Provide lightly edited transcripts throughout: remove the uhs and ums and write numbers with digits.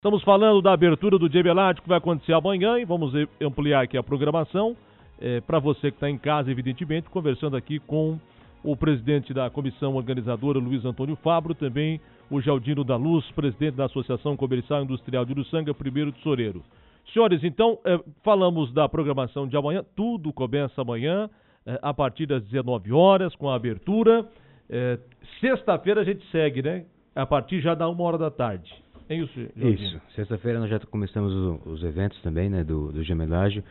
Estamos falando da abertura do Gemelage que vai acontecer amanhã e vamos ampliar aqui a programação para você que está em casa, evidentemente, conversando aqui com o presidente da comissão organizadora, Luiz Antônio Fabro, também o Galdino da Luz, presidente da Associação Comercial e Industrial de Uruçanga, primeiro tesoureiro. Senhores, então, falamos da programação de amanhã, tudo começa amanhã, a partir das 19 horas, com a abertura. Sexta-feira a gente segue, né? A partir já da 1h da tarde. É isso, Galdino? Isso. Sexta-feira nós já começamos os eventos também, né, do Gemelage,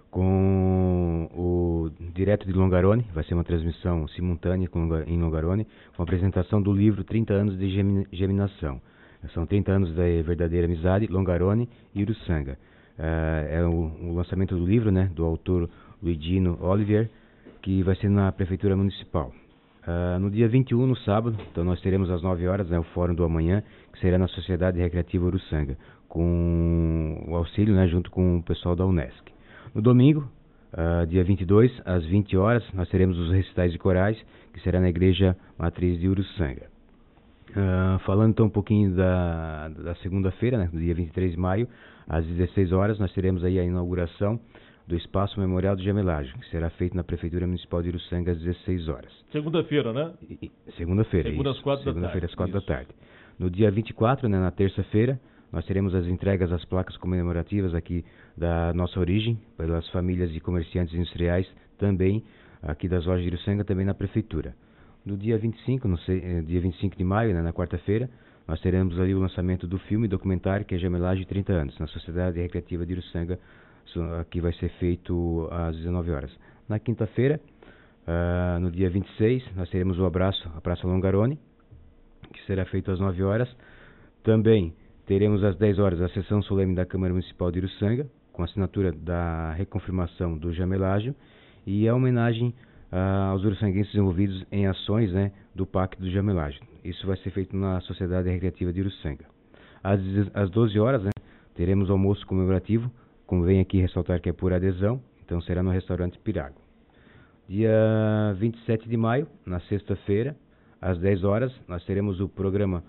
com o direto de Longarone. Vai ser uma transmissão simultânea em Longarone, com a apresentação do livro 30 anos de Geminação. São 30 anos da verdadeira amizade, Longarone e Uruçanga. É o lançamento do livro, né, do autor Luidino Olivier, que vai ser na Prefeitura Municipal. No dia 21, no sábado, então nós teremos às 9 horas, né, o Fórum do Amanhã, que será na Sociedade Recreativa Uruçanga, com o auxílio, né, junto com o pessoal da Unesc. No domingo, dia 22, às 20 horas, nós teremos os recitais de corais, que será na Igreja Matriz de Uruçanga. Falando então um pouquinho da segunda-feira, né, do dia 23 de maio, às 16 horas, nós teremos aí a inauguração do Espaço Memorial do Gemelage, que será feito na Prefeitura Municipal de Uruçanga às 16 horas. Segunda-feira, né? Segunda-feira, Segunda às 4 da tarde. Segunda-feira às 4 da tarde. No dia 24, né, na terça-feira, nós teremos as entregas das placas comemorativas aqui da nossa origem, pelas famílias e comerciantes industriais, também aqui das lojas de Uruçanga, também na Prefeitura. No dia 25, dia 25 de maio, né, na quarta-feira, nós teremos ali o lançamento do filme documentário, que é Gemelage 30 anos, na Sociedade Recreativa de Uruçanga, que vai ser feito às 19 horas. Na quinta-feira, no dia 26, nós teremos o abraço à Praça Longarone, que será feito às 9 horas. Também teremos às 10 horas a sessão solene da Câmara Municipal de Uruçanga, com a assinatura da reconfirmação do Gemelágio e a homenagem aos uruçanguenses envolvidos em ações, né, do Pacto do Gemelágio. Isso vai ser feito na Sociedade Recreativa de Uruçanga. Às 12 horas, né, teremos almoço comemorativo. Convém aqui ressaltar que é por adesão, então será no restaurante Pirago. Dia 27 de maio, na sexta-feira, às 10 horas, nós teremos o programa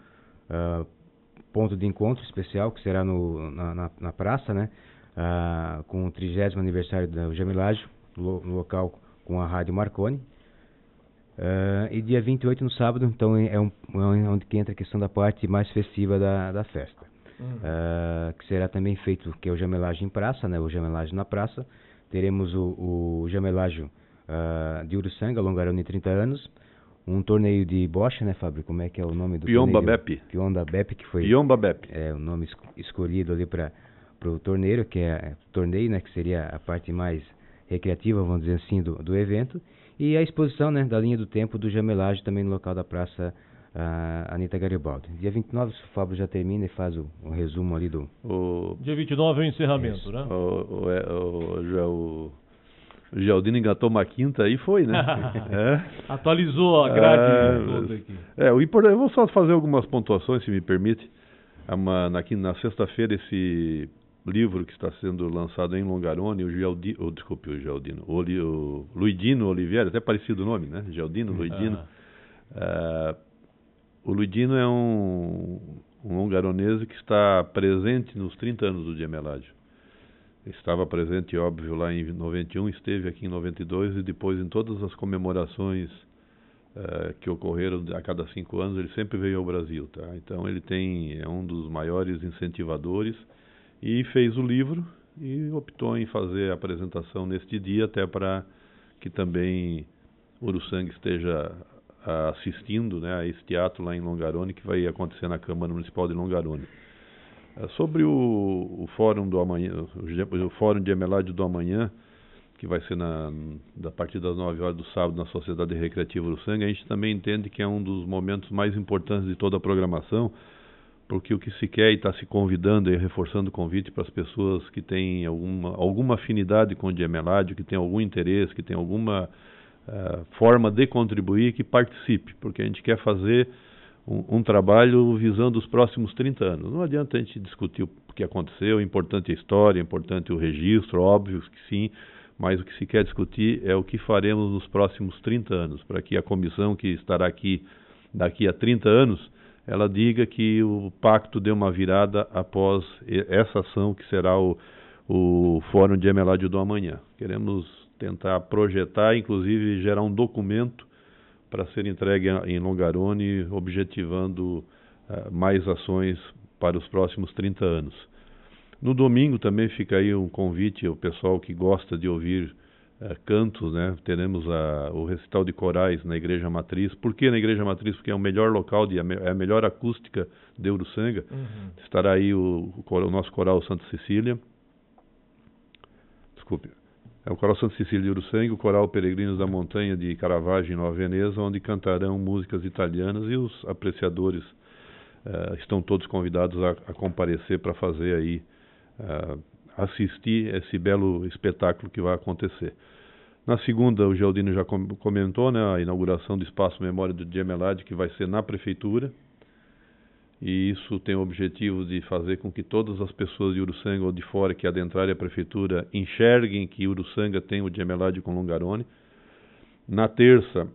Ponto de Encontro Especial, que será na praça, né, com o 30º aniversário do Gemelage, no local com a Rádio Marconi. E dia 28, no sábado, então é onde que entra a questão da parte mais festiva da festa. Que será também feito, que é o Gemelage em praça, né, o Gemelage na praça. Teremos o Gemelage de Uruçanga, Longarone 30 anos, um torneio de bocha, né, Fábio? Como é que é o nome do Piomba torneio? Bep. Piomba Bep, que foi Piomba Bep. O nome escolhido ali para o torneio, que é torneio, né, que seria a parte mais recreativa, vamos dizer assim, do evento. E a exposição, né, da linha do tempo do Gemelage também no local da praça Anita Garibaldi. Dia 29, o Fábio já termina e faz o resumo ali do... Dia 29 é o encerramento, né? O Galdino engatou uma quinta aí, foi, né? Atualizou a grade toda aqui. Eu vou só fazer algumas pontuações, se me permite. Na sexta-feira, esse livro que está sendo lançado em Longarone, o Luidino Oliveira, até parecido o nome, né? Galdino, Luidino. O Luidino é um longaronese que está presente nos 30 anos do Gemelage. Estava presente, óbvio, lá em 91, esteve aqui em 92 e depois em todas as comemorações que ocorreram a cada 5 anos, ele sempre veio ao Brasil, tá? Então ele é um dos maiores incentivadores e fez o livro e optou em fazer a apresentação neste dia, até para que também Uruçanga esteja assistindo, né, a este ato lá em Longarone, que vai acontecer na Câmara Municipal de Longarone. Sobre o Fórum do Amanhã, o Fórum de Gemelage do Amanhã, que vai ser a partir das 9 horas do sábado na Sociedade Recreativa Uruçanga, a gente também entende que é um dos momentos mais importantes de toda a programação, porque o que se quer e está se convidando e reforçando o convite para as pessoas que têm alguma afinidade com o Gemelage, que têm algum interesse, que têm alguma forma de contribuir, que participe, porque a gente quer fazer um trabalho visando os próximos 30 anos. Não adianta a gente discutir o que aconteceu, é importante a história, é importante o registro, óbvio que sim, mas o que se quer discutir é o que faremos nos próximos 30 anos, para que a comissão que estará aqui daqui a 30 anos, ela diga que o pacto deu uma virada após essa ação que será o Fórum de Gemeládio do amanhã. Queremos tentar projetar, inclusive gerar um documento para ser entregue em Longarone, objetivando mais ações para os próximos 30 anos. No domingo também fica aí um convite ao pessoal que gosta de ouvir cantos, né? Teremos o recital de corais na Igreja Matriz. Por que na Igreja Matriz? Porque é o melhor local, é a melhor acústica de Uruçanga. Estará aí o nosso coral Santa Cecília. Desculpe. É o Coral Santa Cecília de Uruçanga e o Coral Peregrinos da Montanha de Caravaggio, em Nova Veneza, onde cantarão músicas italianas, e os apreciadores estão todos convidados a comparecer para fazer aí, assistir esse belo espetáculo que vai acontecer. Na segunda, o Geraldino já comentou, né, a inauguração do Espaço Memória do Gemelad, que vai ser na Prefeitura, e isso tem o objetivo de fazer com que todas as pessoas de Uruçanga ou de fora que adentrarem a Prefeitura enxerguem que Uruçanga tem o Gemelad com Longarone. Na terça,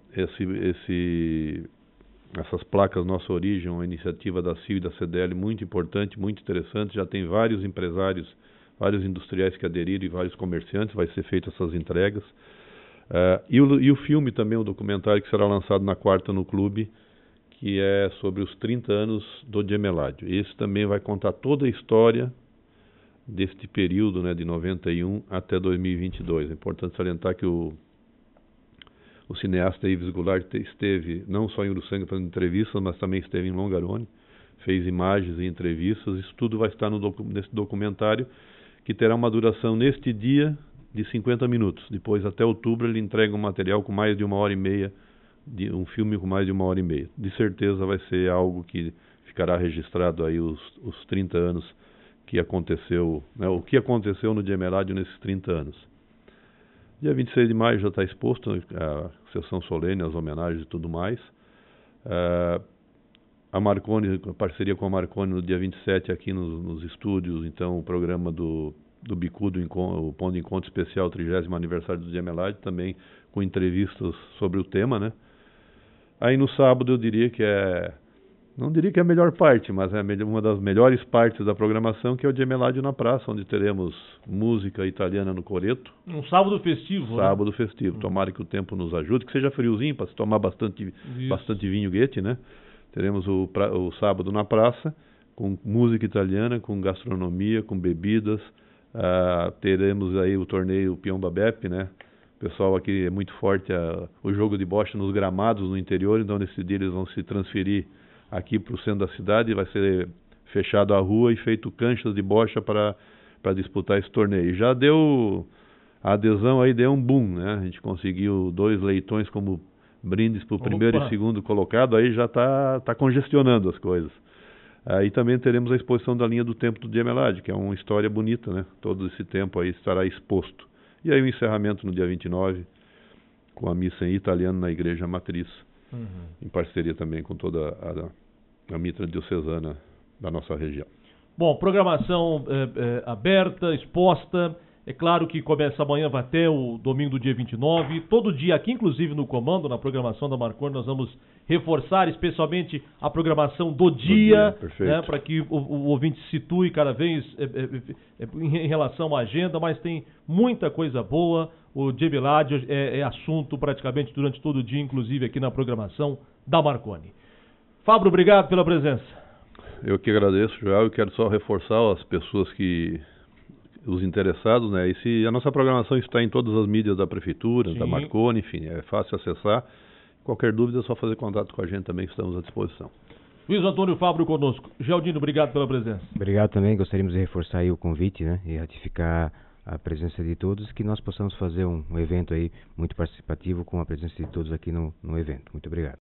essas placas Nossa Origem, uma iniciativa da CIO e da CDL muito importante, muito interessante, já tem vários empresários, vários industriais que aderiram e vários comerciantes, vai ser feito essas entregas. E o filme também, o documentário que será lançado na quarta no Clube, que é sobre os 30 anos do Gemeládio. Esse também vai contar toda a história deste período, né, de 91 até 2022. É importante salientar que o cineasta Yves Goulart esteve não só em Uruçanga fazendo entrevistas, mas também esteve em Longarone, fez imagens e entrevistas. Isso tudo vai estar nesse documentário, que terá uma duração neste dia de 50 minutos. Depois, até outubro, ele entrega um material com mais de 1h30, um filme com mais de 1h30. De certeza vai ser algo que ficará registrado aí os 30 anos que aconteceu, né, o que aconteceu no Gemeládio nesses 30 anos. Dia 26 de maio já está exposto a sessão solene, as homenagens e tudo mais. A Marconi, a parceria com a Marconi no dia 27 aqui nos estúdios, então o programa do Bicudo, o Ponto de Encontro Especial, 30º aniversário do Gemeládio, também com entrevistas sobre o tema, né? Aí no sábado eu diria que não diria que é a melhor parte, mas é uma das melhores partes da programação, que é o Gemeládio na Praça, onde teremos música italiana no coreto. Um sábado festivo, Sábado festivo. Tomara que o tempo nos ajude, que seja friozinho, para se tomar bastante vinho Goethe, né? Teremos o sábado na praça, com música italiana, com gastronomia, com bebidas. Teremos aí o torneio Peão Babep, né? O pessoal aqui é muito forte, o jogo de bocha nos gramados no interior, então nesse dia eles vão se transferir aqui para o centro da cidade, vai ser fechado a rua e feito canchas de bocha para disputar esse torneio. Já deu, a adesão aí deu um boom, né? A gente conseguiu 2 leitões como brindes para o primeiro e segundo colocado, aí já tá congestionando as coisas. Aí também teremos a exposição da linha do tempo do Gemeládio, que é uma história bonita, né? Todo esse tempo aí estará exposto. E aí o encerramento no dia 29, com a missa em italiano na Igreja Matriz, em parceria também com toda a mitra diocesana da nossa região. Bom, programação aberta, exposta. É claro que começa amanhã, vai até o domingo do dia 29. Todo dia aqui, inclusive no comando, na programação da Marconi, nós vamos reforçar especialmente a programação do dia, né, para que o ouvinte se situe cada vez em relação à agenda, mas tem muita coisa boa. O Gemeládio é assunto praticamente durante todo o dia, inclusive aqui na programação da Marconi. Fábio, obrigado pela presença. Eu que agradeço, Joel. Eu quero só reforçar as pessoas os interessados, né? A nossa programação está em todas as mídias da Prefeitura, Sim. da Marconi, enfim, é fácil acessar. Qualquer dúvida é só fazer contato com a gente também, estamos à disposição. Luiz Antônio Fábio conosco. Geraldino, obrigado pela presença. Obrigado também, gostaríamos de reforçar aí o convite, né? E ratificar a presença de todos, que nós possamos fazer um evento aí muito participativo com a presença de todos aqui no evento. Muito obrigado.